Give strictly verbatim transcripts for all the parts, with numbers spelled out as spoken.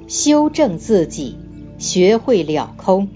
修正自己，学会了空。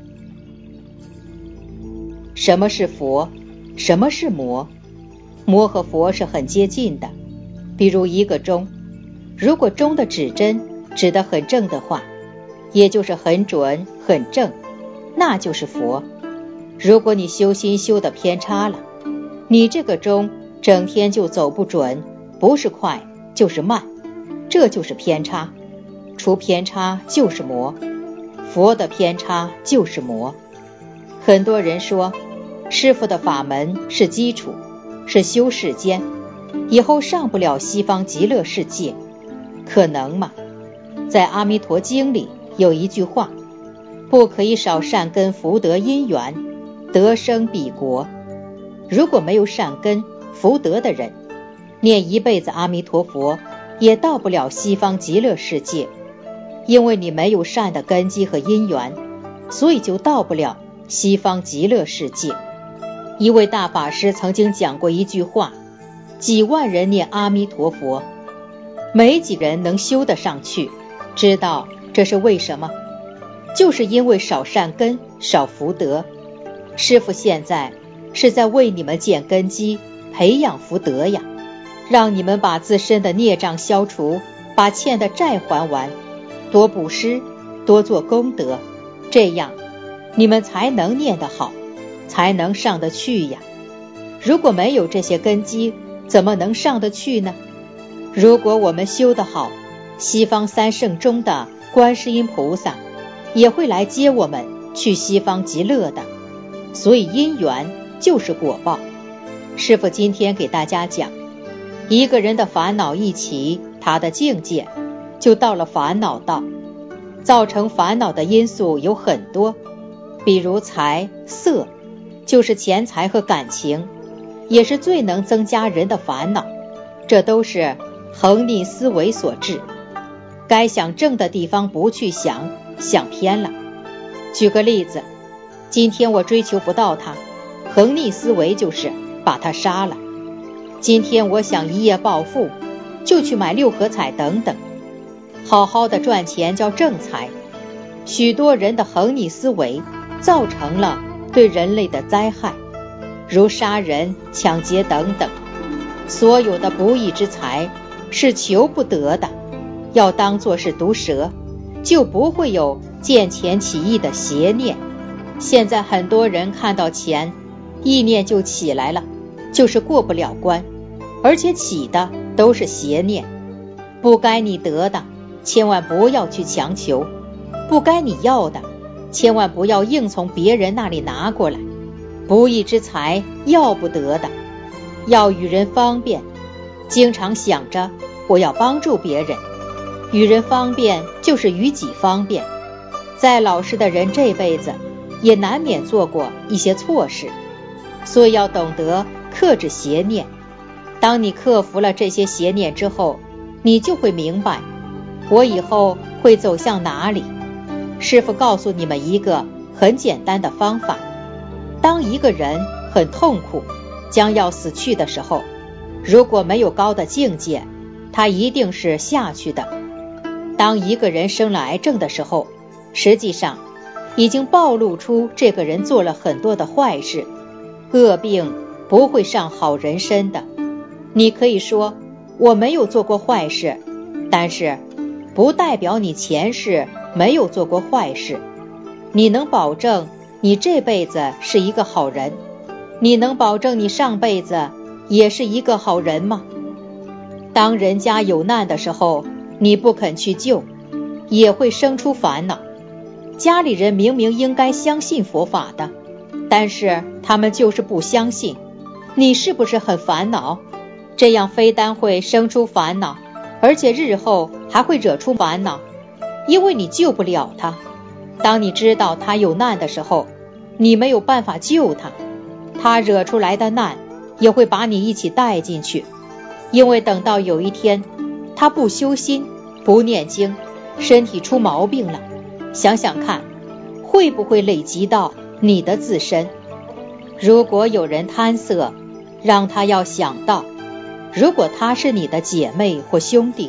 什么是佛？什么是魔？魔和佛是很接近的。比如一个钟，如果钟的指针指得很正的话，也就是很准很正，那就是佛。如果你修心修得偏差了，你这个钟整天就走不准，不是快就是慢，这就是偏差。出偏差就是魔，佛的偏差就是魔。很多人说师父的法门是基础，是修世间，以后上不了西方极乐世界，可能吗？在阿弥陀经里有一句话，不可以少善根福德因缘，得生彼国。如果没有善根福德的人，念一辈子阿弥陀佛也到不了西方极乐世界，因为你没有善的根基和因缘，所以就到不了西方极乐世界。一位大法师曾经讲过一句话，几万人念阿弥陀佛，没几人能修得上去。知道这是为什么？就是因为少善根少福德。师父现在是在为你们建根基，培养福德呀，让你们把自身的孽障消除，把欠的债还完，多布施，多做功德，这样你们才能念得好，才能上得去呀。如果没有这些根基，怎么能上得去呢？如果我们修得好，西方三圣中的观世音菩萨也会来接我们去西方极乐的。所以因缘就是果报。师父今天给大家讲，一个人的烦恼一起，他的境界就到了烦恼道。造成烦恼的因素有很多，比如财色，就是钱财和感情，也是最能增加人的烦恼，这都是横逆思维所致。该想正的地方不去想，想偏了。举个例子，今天我追求不到他，横逆思维就是把他杀了。今天我想一夜暴富，就去买六合彩等等。好好的赚钱叫正财。许多人的横逆思维造成了对人类的灾害，如杀人抢劫等等。所有的不义之财是求不得的，要当作是毒蛇，就不会有见钱起意的邪念。现在很多人看到钱，意念就起来了，就是过不了关，而且起的都是邪念。不该你得的，千万不要去强求；不该你要的，千万不要硬从别人那里拿过来。不义之财要不得的，要与人方便，经常想着我要帮助别人。与人方便就是与己方便。再老实的人这辈子也难免做过一些错事，所以要懂得克制邪念。当你克服了这些邪念之后，你就会明白我以后会走向哪里。师父告诉你们一个很简单的方法，当一个人很痛苦将要死去的时候，如果没有高的境界，他一定是下去的。当一个人生了癌症的时候，实际上已经暴露出这个人做了很多的坏事，恶病不会上好人身的。你可以说我没有做过坏事，但是不代表你前世没有做过坏事。你能保证你这辈子是一个好人？你能保证你上辈子也是一个好人吗？当人家有难的时候，你不肯去救，也会生出烦恼。家里人明明应该相信佛法的，但是他们就是不相信，你是不是很烦恼？这样非但会生出烦恼，而且日后还会惹出烦恼，因为你救不了他。当你知道他有难的时候，你没有办法救他，他惹出来的难也会把你一起带进去。因为等到有一天他不修心不念经，身体出毛病了，想想看会不会累积到你的自身。如果有人贪色，让他要想到，如果他是你的姐妹或兄弟，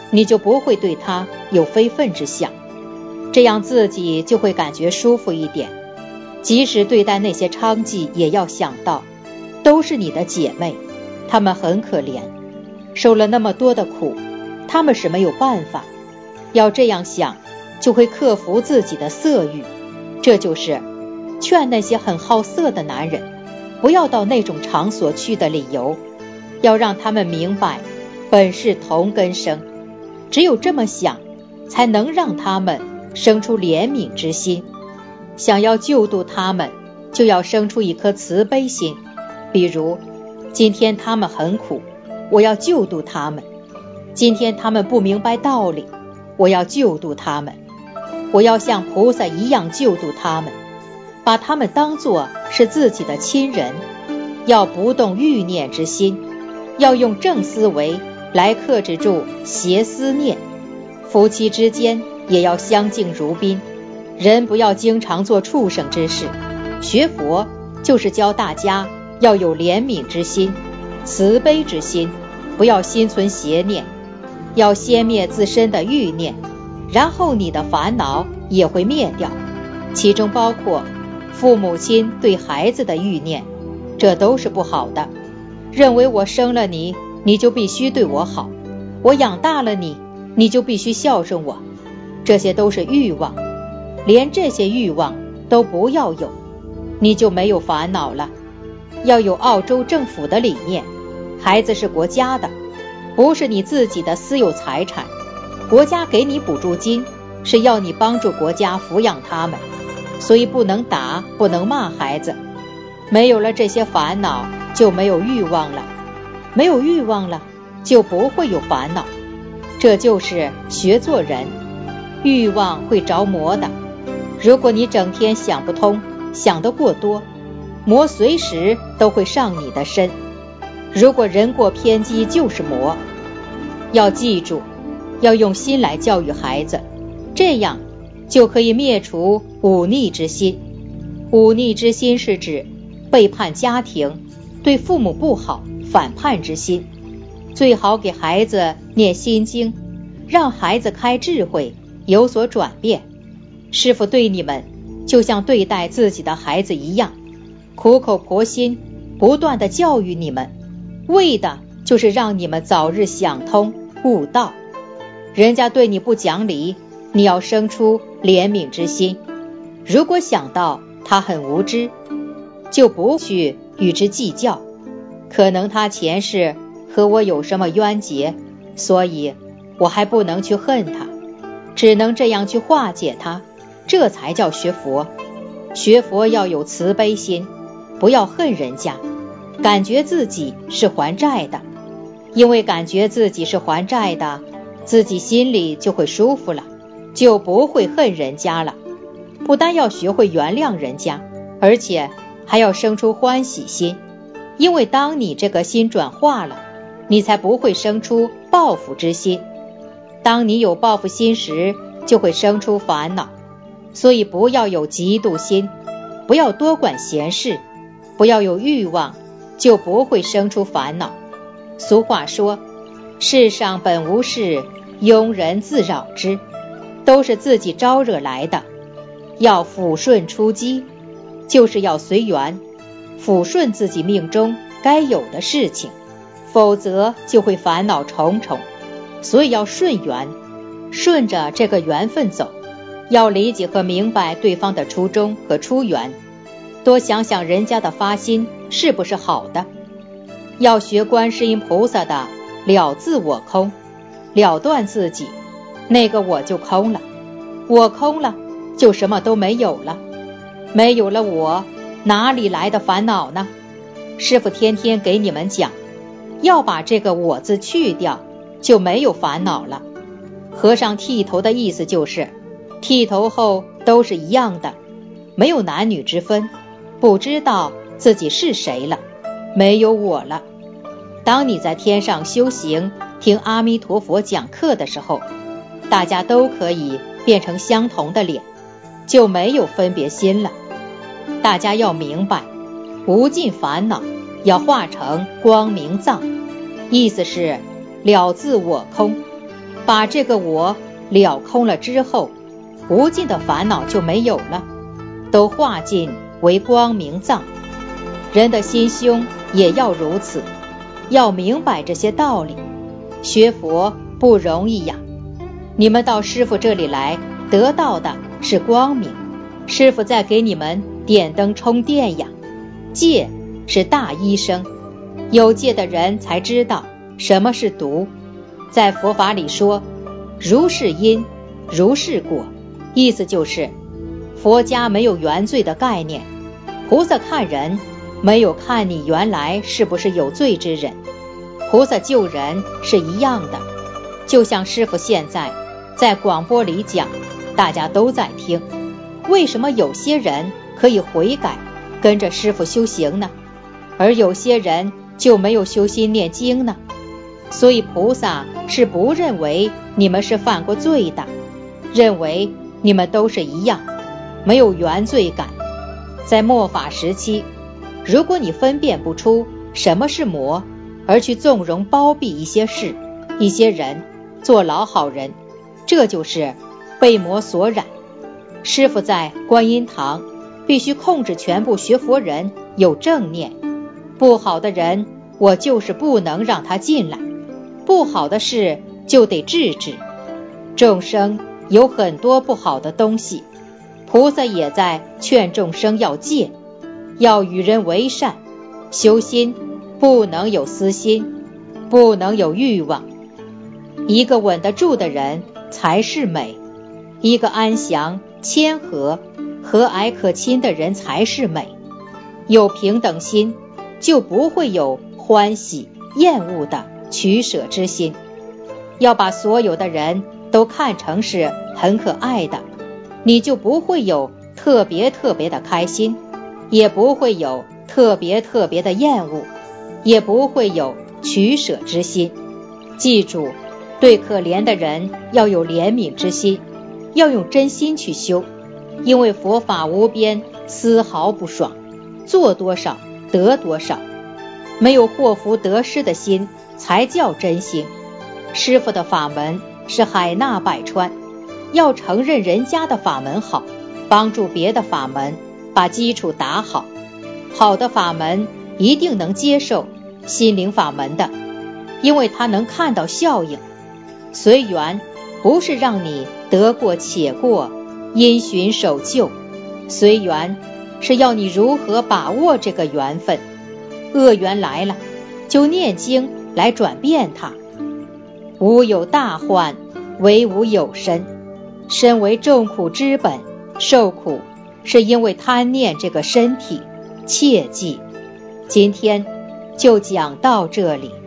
你就不会对他有非分之想，这样自己就会感觉舒服一点。即使对待那些娼妓，也要想到都是你的姐妹，她们很可怜，受了那么多的苦，她们是没有办法。要这样想，就会克服自己的色欲。这就是劝那些很好色的男人不要到那种场所去的理由，要让他们明白本是同根生，只有这么想，才能让他们生出怜悯之心。想要救度他们，就要生出一颗慈悲心。比如今天他们很苦，我要救度他们；今天他们不明白道理，我要救度他们。我要像菩萨一样救度他们，把他们当作是自己的亲人。要不动欲念之心，要用正思维来克制住邪思念。夫妻之间也要相敬如宾，人不要经常做畜生之事。学佛就是教大家要有怜悯之心、慈悲之心，不要心存邪念，要先灭自身的欲念，然后你的烦恼也会灭掉，其中包括父母亲对孩子的欲念，这都是不好的。认为我生了你，你就必须对我好，我养大了你，你就必须孝顺我，这些都是欲望。连这些欲望都不要有，你就没有烦恼了。要有澳洲政府的理念，孩子是国家的，不是你自己的私有财产。国家给你补助金，是要你帮助国家抚养他们，所以不能打，不能骂孩子。没有了这些烦恼，就没有欲望了，没有欲望了，就不会有烦恼。这就是学做人。欲望会着魔的，如果你整天想不通，想得过多，魔随时都会上你的身。如果人过偏激，就是魔。要记住，要用心来教育孩子，这样就可以灭除忤逆之心。忤逆之心是指背叛家庭，对父母不好，反叛之心。最好给孩子念心经，让孩子开智慧，有所转变。师父对你们就像对待自己的孩子一样，苦口婆心不断地教育你们，为的就是让你们早日想通悟道。人家对你不讲理，你要生出怜悯之心。如果想到他很无知，就不去与之计较，可能他前世和我有什么冤结，所以我还不能去恨他，只能这样去化解他，这才叫学佛。学佛要有慈悲心，不要恨人家，感觉自己是还债的，因为感觉自己是还债的，自己心里就会舒服了，就不会恨人家了。不但要学会原谅人家，而且还要生出欢喜心，因为当你这个心转化了，你才不会生出报复之心。当你有报复心时，就会生出烦恼。所以不要有嫉妒心，不要多管闲事，不要有欲望，就不会生出烦恼。俗话说，世上本无事，庸人自扰之，都是自己招惹来的。要抚顺出击，就是要随缘，抚顺自己命中该有的事情，否则就会烦恼重重。所以要顺缘，顺着这个缘分走，要理解和明白对方的初衷和出缘，多想想人家的发心是不是好的。要学观世音菩萨的了自我空，了断自己，那个我就空了，我空了就什么都没有了，没有了我，哪里来的烦恼呢？师父天天给你们讲，要把这个我字去掉，就没有烦恼了。和尚剃头的意思就是，剃头后都是一样的，没有男女之分，不知道自己是谁了，没有我了。当你在天上修行，听阿弥陀佛讲课的时候，大家都可以变成相同的脸，就没有分别心了。大家要明白，无尽烦恼要化成光明藏，意思是了自我空。 把这个我了空了之后，无尽的烦恼就没有了，都化尽为光明藏。人的心胸也要如此，要明白这些道理。学佛不容易呀，你们到师父这里来得到的是光明，师父在给你们点灯充电呀。戒是大医生，有戒的人才知道什么是毒。在佛法里说，如是因，如是果，意思就是佛家没有原罪的概念，菩萨看人没有看你原来是不是有罪之人，菩萨救人是一样的。就像师父现在在广播里讲，大家都在听，为什么有些人可以悔改跟着师父修行呢，而有些人就没有修心念经呢？所以菩萨是不认为你们是犯过罪的，认为你们都是一样，没有原罪感。在末法时期，如果你分辨不出什么是魔，而去纵容包庇一些事一些人，做老好人，这就是被魔所染。师父在观音堂必须控制全部学佛人有正念，不好的人我就是不能让他进来，不好的事就得制止。众生有很多不好的东西，菩萨也在劝众生要戒，要与人为善，修心不能有私心，不能有欲望。一个稳得住的人才是美，一个安详谦和和蔼可亲的人才是美。有平等心，就不会有欢喜厌恶的取舍之心。要把所有的人都看成是很可爱的，你就不会有特别特别的开心，也不会有特别特别的厌恶，也不会有取舍之心。记住，对可怜的人要有怜悯之心，要用真心去修，因为佛法无边，丝毫不爽，做多少得多少，没有祸福得失的心才叫真心。师父的法门是海纳百川，要承认人家的法门好，帮助别的法门把基础打好。好的法门一定能接受心灵法门的，因为它能看到效应。随缘不是让你得过且过，因循守旧，随缘是要你如何把握这个缘分。恶缘来了，就念经来转变它。无有大患，唯无有身。身为众苦之本，受苦是因为贪念这个身体，切记。今天就讲到这里。